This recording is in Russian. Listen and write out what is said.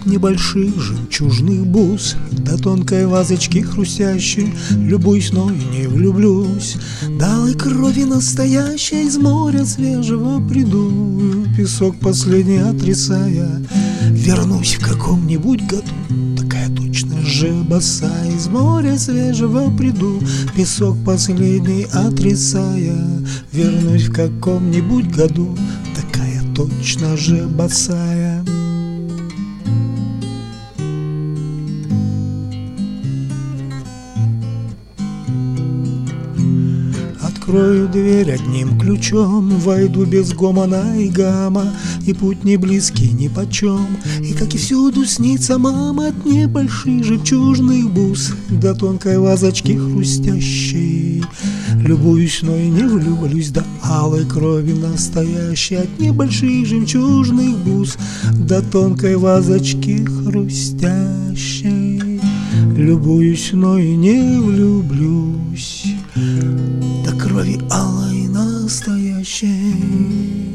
небольших жемчужных бус до тонкой вазочки хрустящей. Любуюсь, но и не влюблюсь. До алой крови настоящей из моря свежего приду, песок последний отрицая. Вернусь в каком-нибудь году, такая точно же босая. Из моря свежего приду, песок последний отрицая. Вернусь в каком-нибудь году, такая точно же босая. Открою дверь одним ключом, войду без гомона и гамма, и путь не близкий нипочем. И как и всюду снится мама, от небольших жемчужных бус до тонкой вазочки хрустящей. Любуюсь, но и не влюблюсь до алой крови настоящей, от небольших жемчужных бус до тонкой вазочки хрустящей. Любуюсь, но и не влюблюсь до крови алой настоящей.